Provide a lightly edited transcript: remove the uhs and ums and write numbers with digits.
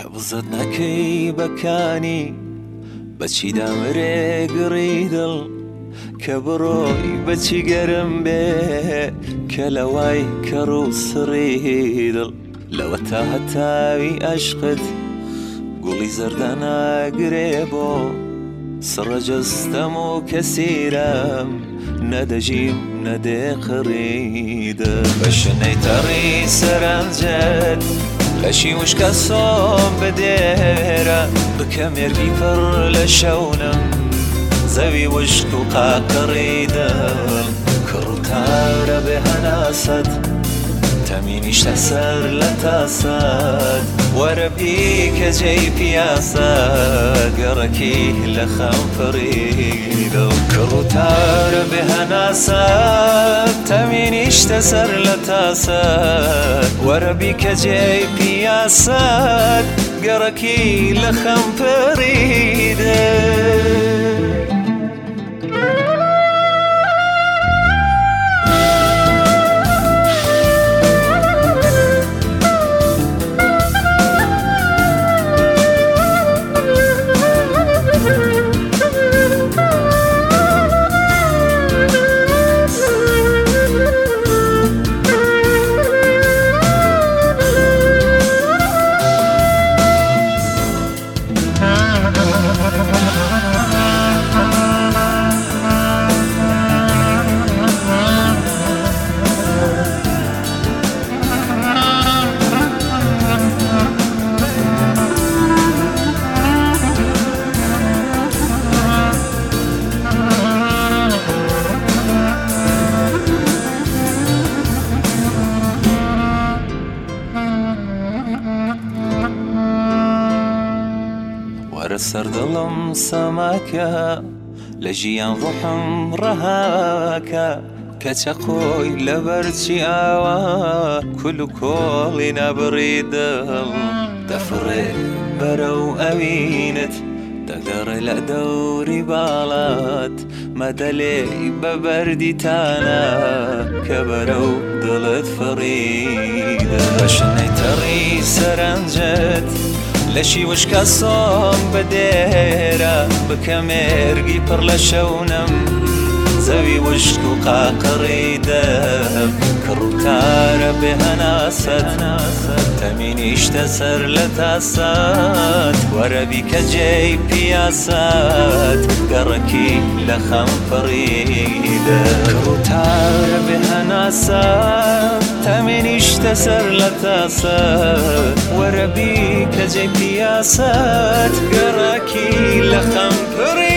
کە بزت نەکەی بەکانی بەچی دامرێ گڕی دڵ کە بڕۆی بەچی گەرم بێ کە لەوای کەڕ و سڕی دڵ لەوە تا هەتاوی عەشقت گوڵی زەردە ناگرێ بۆ سڕە جەستەم و کەسیرەم نەدەژیم نەدێ قڕیدە بە شنەی تەڕی سەرنجت لەشی وشکە سۆم بدێرە بکە مێرگی پڕ لە شەونم زەوی وشک و قاقڕی دڵ کڕ و تارە بێ هەناسەت تەمینیشتە سەر لە تاسەت وەرە بیکە جێی پیاسەت گەڕەکی لە خەم پڕیدە کڕ و تارە بێ هەناسەت تەمینیشتە سەر لە تاسەت وەرە بیکە جێی پیاسەت گەڕەکی لە خەم پڕیدە وەرە سەردڵم سەماکە لە ژیان ڕوحم ڕەهاکە کەچە خۆی لەبەرچی ئاوا کول و کۆڵی نابڕی دڵ دەفڕێ بەرەو ئەوینت دەگەڕێ لە دەوری باڵات مەدەلێ بە بەردی تانە کە بەرەو دڵت فڕیدە بە شنەی تەڕی سەرنجت لەشی وشکە سۆم بدێرە بکە مێرگی پڕ لە شەونم زەوی وشک و قاقڕی دەم کڕ و تارە بێ هەناسەت تەمینیشتە سەر لە تاسەت وەرە بیکە جێی پیاسەت گەڕەکی لە خەم پڕیدە کڕ و تارە بێ هەناسەت تەمینیشتە سەر لە تاسەت وەرە بیکە جێی پیاسەت گەڕەکی لە خەم پڕیدە